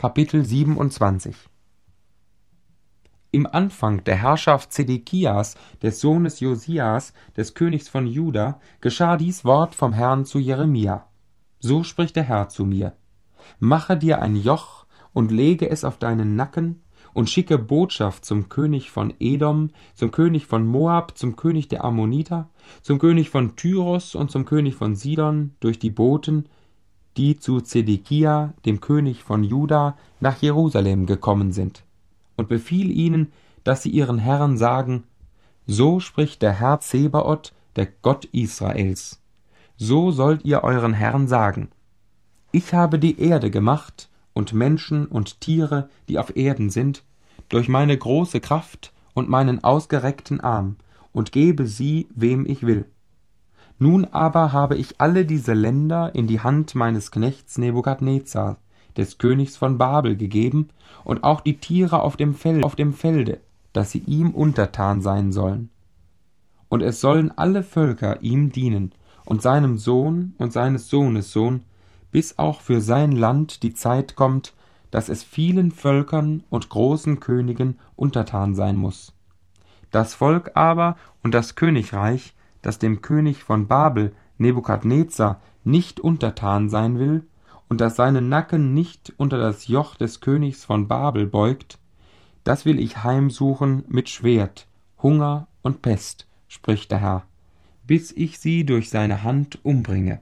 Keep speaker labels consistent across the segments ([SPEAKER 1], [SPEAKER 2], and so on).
[SPEAKER 1] Kapitel 27. Im Anfang der Herrschaft Zedekias, des Sohnes Josias, des Königs von Juda, geschah dies Wort vom Herrn zu Jeremia. So spricht der Herr zu mir: Mache dir ein Joch und lege es auf deinen Nacken und schicke Botschaft zum König von Edom, zum König von Moab, zum König der Ammoniter, zum König von Tyrus und zum König von Sidon durch die Boten, die zu Zedekia, dem König von Juda, nach Jerusalem gekommen sind, und befiehl ihnen, dass sie ihren Herren sagen: So spricht der Herr Zebaoth, der Gott Israels. So sollt ihr euren Herren sagen: Ich habe die Erde gemacht und Menschen und Tiere, die auf Erden sind, durch meine große Kraft und meinen ausgereckten Arm, und gebe sie, wem ich will. Nun aber habe ich alle diese Länder in die Hand meines Knechts Nebukadnezar, des Königs von Babel, gegeben, und auch die Tiere auf dem Felde, dass sie ihm untertan sein sollen. Und es sollen alle Völker ihm dienen, und seinem Sohn und seines Sohnes Sohn, bis auch für sein Land die Zeit kommt, dass es vielen Völkern und großen Königen untertan sein muß. Das Volk aber und das Königreich, das dem König von Babel, Nebukadnezar, nicht untertan sein will und das seinen Nacken nicht unter das Joch des Königs von Babel beugt, das will ich heimsuchen mit Schwert, Hunger und Pest, spricht der Herr, bis ich sie durch seine Hand umbringe.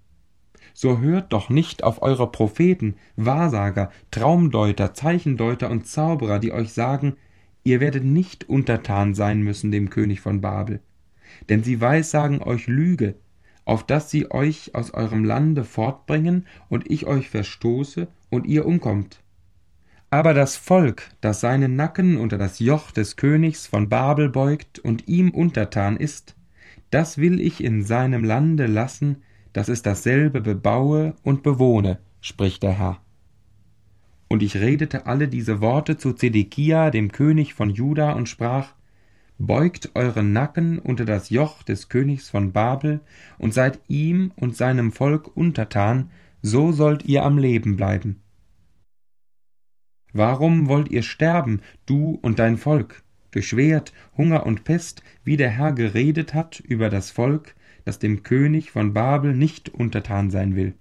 [SPEAKER 1] So hört doch nicht auf eure Propheten, Wahrsager, Traumdeuter, Zeichendeuter und Zauberer, die euch sagen: Ihr werdet nicht untertan sein müssen dem König von Babel. Denn sie weissagen euch Lüge, auf dass sie euch aus eurem Lande fortbringen und ich euch verstoße und ihr umkommt. Aber das Volk, das seinen Nacken unter das Joch des Königs von Babel beugt und ihm untertan ist, das will ich in seinem Lande lassen, dass es dasselbe bebaue und bewohne, spricht der Herr. Und ich redete alle diese Worte zu Zedekia, dem König von Juda, und sprach: Beugt euren Nacken unter das Joch des Königs von Babel und seid ihm und seinem Volk untertan, so sollt ihr am Leben bleiben. Warum wollt ihr sterben, du und dein Volk, durch Schwert, Hunger und Pest, wie der Herr geredet hat über das Volk, das dem König von Babel nicht untertan sein will?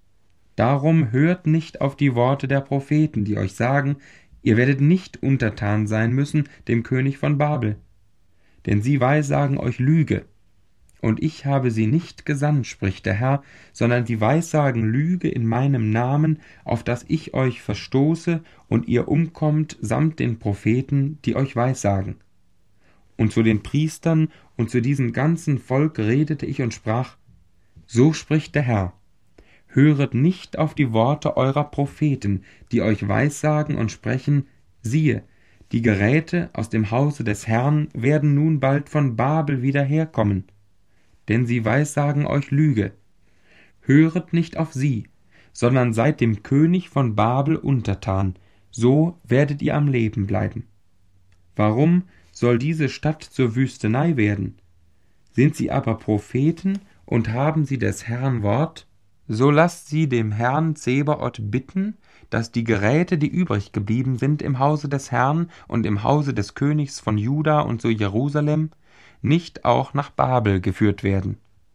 [SPEAKER 1] Darum hört nicht auf die Worte der Propheten, die euch sagen: Ihr werdet nicht untertan sein müssen dem König von Babel. Denn sie weissagen euch Lüge. Und ich habe sie nicht gesandt, spricht der Herr, sondern sie weissagen Lüge in meinem Namen, auf dass ich euch verstoße und ihr umkommt samt den Propheten, die euch weissagen. Und zu den Priestern und zu diesem ganzen Volk redete ich und sprach: So spricht der Herr: Höret nicht auf die Worte eurer Propheten, die euch weissagen und sprechen: Siehe, die Geräte aus dem Hause des Herrn werden nun bald von Babel wieder herkommen. Denn sie weissagen euch Lüge. Höret nicht auf sie, sondern seid dem König von Babel untertan, so werdet ihr am Leben bleiben. Warum soll diese Stadt zur Wüstenei werden? Sind sie aber Propheten und haben sie des Herrn Wort? So lasst sie dem Herrn Zebaoth bitten, dass die Geräte, die übrig geblieben sind im Hause des Herrn und im Hause des Königs von Juda und zu Jerusalem, nicht auch nach Babel geführt werden.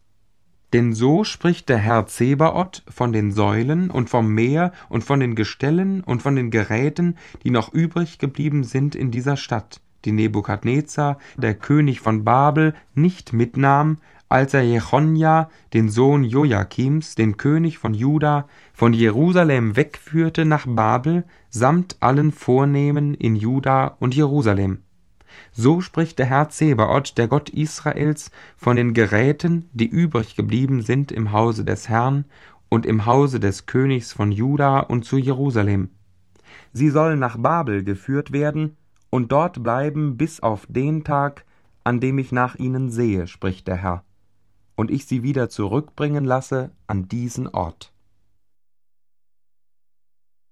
[SPEAKER 1] Denn so spricht der Herr Zebaoth von den Säulen und vom Meer und von den Gestellen und von den Geräten, die noch übrig geblieben sind in dieser Stadt, die Nebukadnezar, der König von Babel, nicht mitnahm, als er Jechonja, den Sohn Joachims, den König von Juda, von Jerusalem wegführte nach Babel, samt allen Vornehmen in Juda und Jerusalem. So spricht der Herr Zebaoth, der Gott Israels, von den Geräten, die übrig geblieben sind im Hause des Herrn und im Hause des Königs von Juda und zu Jerusalem. Sie sollen nach Babel geführt werden und dort bleiben bis auf den Tag, an dem ich nach ihnen sehe, spricht der Herr, und ich sie wieder zurückbringen lasse an diesen Ort.